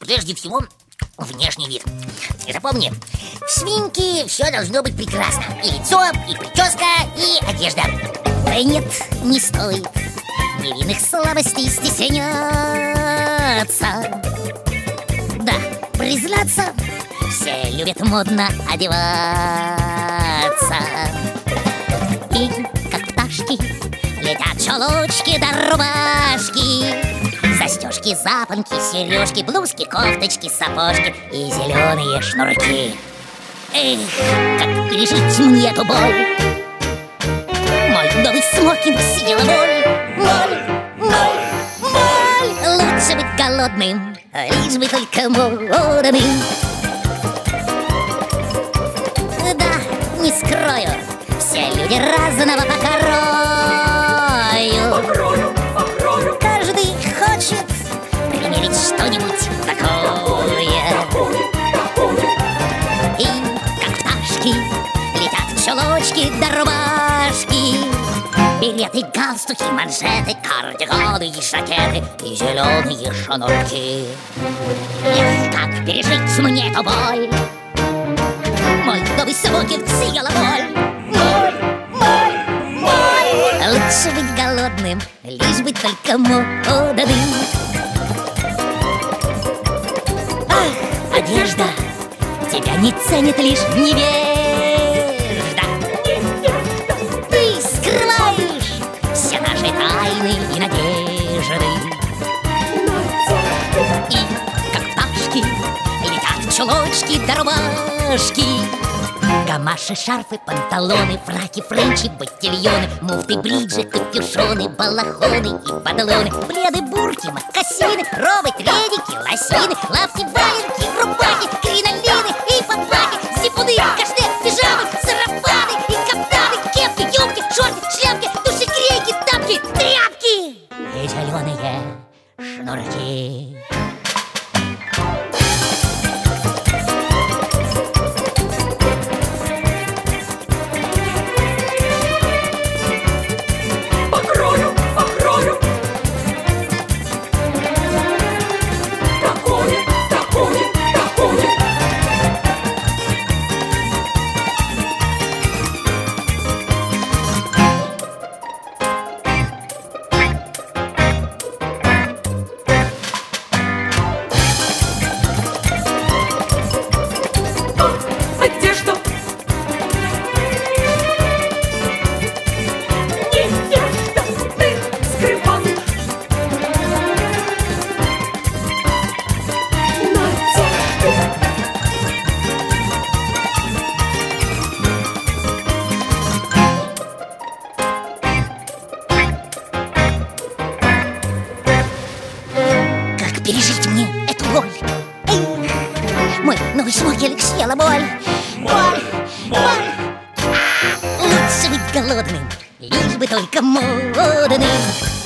Прежде всего, внешний вид. И запомни, в свинке все должно быть прекрасно. И лицо, и прическа, и одежда. Да нет, не стоит невинных слабостей стесняться. Да, признаться, все любят модно одеваться. И как пташки летят чулочки да рубашки, застежки, запонки, сережки, блузки, кофточки, сапожки и зеленые шнурки. Эх, как пережить мне эту боль? Мой новый смокинг съела моль, моль, моль, моль. Лучше быть голодным, лишь бы только модным. Да, не скрою, все люди разного покрою. Каждый хочет примерить что-нибудь такое. И как пташки летят чулочки да рубашки, береты, галстуки, манжеты, кардиганы и жакеты и зеленые шнурки. Эх, как пережить мне эту боль? Мой новый смокинг съела моль, моль, моль, моль. Лучше быть голодным, лишь бы только модным. Ах, одежда тебя не ценит лишь невежда. Ты скрываешь все наши тайны и надежды. И как пташки летят чулочки да рубашки, гамаши, шарфы, панталоны, фраки, френчи, ботильоны, муфты, бриджи, капюшоны, балахоны и падалоны, пледы, бурки, мокасины, робы, треники, лосины, лапти, валенки, рубахи, кринолины и папахи, зипуны, кашне, пижамы, сарафаны и каптаны, кепки, юбки, шорты, шляпки, душегрейки, тапки, тряпки и зеленые шнурки. Пережить мне эту боль. Эй, мой новый смокинг съела боль. Боль, боль. Лучше быть голодным, лишь бы только модным.